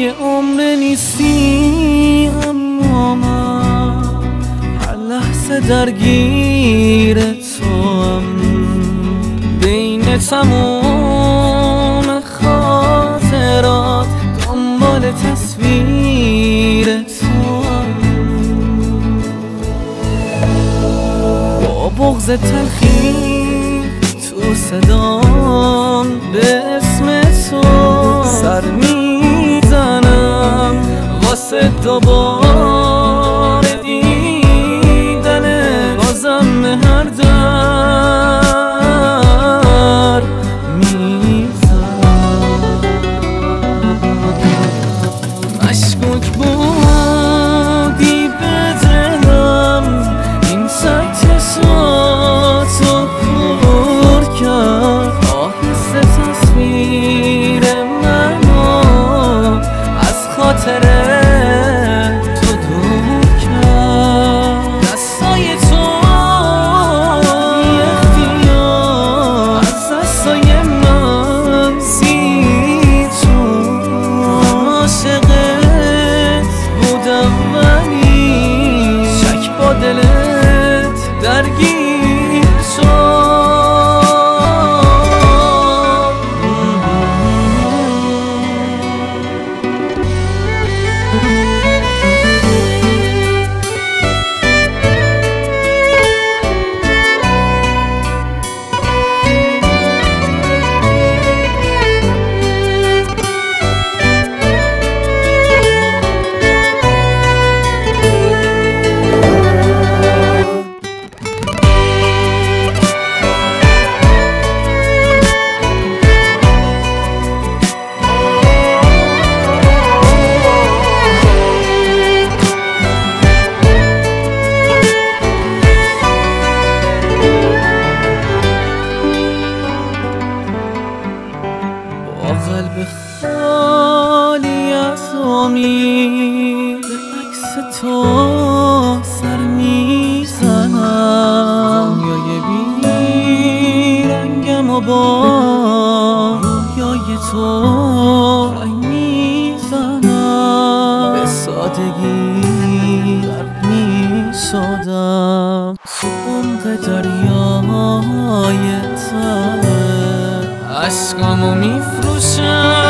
یه عمر نیستی اما من هر لحظه درگیر توام. بین تموم خاطرات دنبال تصویر توام. با بغض تلخی تو صدام به اسم تو سر میزنم واسه دوباره دیدن بازم هر در میزنم. مشکوک بودی به دلم این سگ چشماتو کور کرد. آهسته تصویر منو از خاطر تو دور کرد. دستای تو بی اختیار از دستای من زیر شد. عاشقت بودم ولی شک با دلت درگیر شد. قلب خالی از امید به عکس تو سر میزنم. دنیای بی رنگم و با رویای تو رنگ میزنم. به سادگی غرق میشدم تو عمق دریای تنه. عشقامو میفروشم